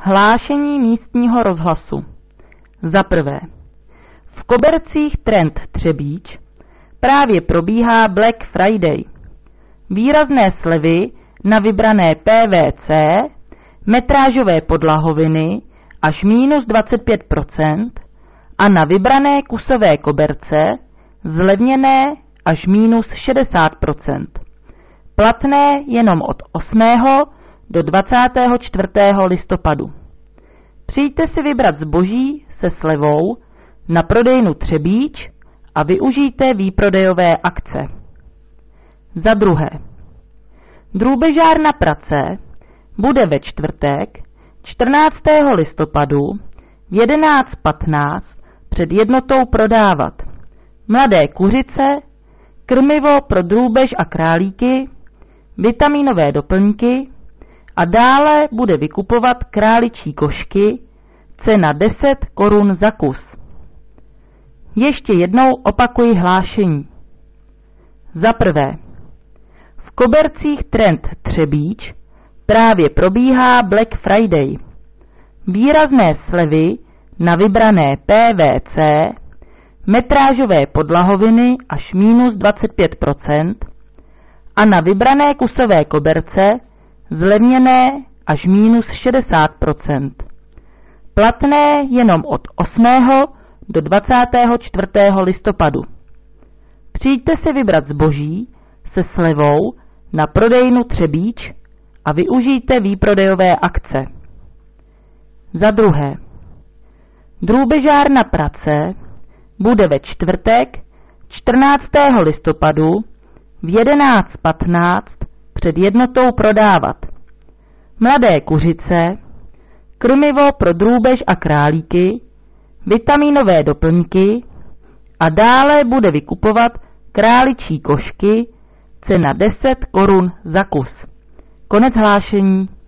Hlášení místního rozhlasu. Za prvé. V kobercích Trend Třebíč právě probíhá Black Friday. Výrazné slevy na vybrané PVC, metrážové podlahoviny až minus 25% a na vybrané kusové koberce zlevněné až minus 60%. Platné jenom od 8. do 24. listopadu. Přijďte si vybrat zboží se slevou na prodejnu Třebíč a využijte výprodejové akce. Za druhé. Drůbežárna Prace bude ve čtvrtek 14. listopadu v 11:15 před jednotou prodávat mladé kuřice, krmivo pro drůbež a králíky, vitaminové doplňky a dále bude vykupovat králičí košky, cena 10 korun za kus. Ještě jednou opakuji hlášení. Za prvé. V kobercích Trend Třebíč právě probíhá Black Friday. Výrazné slevy na vybrané PVC, metrážové podlahoviny až minus 25% a na vybrané kusové koberce zlevněné až minus 60%. Platné jenom od 8. do 24. listopadu. Přijďte si vybrat zboží se slevou na prodejnu Třebíč a využijte výprodejové akce. Za druhé. Drůbežárna Prace bude ve čtvrtek 14. listopadu v 11:15 před jednotou prodávat mladé kuřice, krmivo pro drůbež a králíky, vitaminové doplňky a dále bude vykupovat králičí košky, cena 10 korun za kus. Konec hlášení.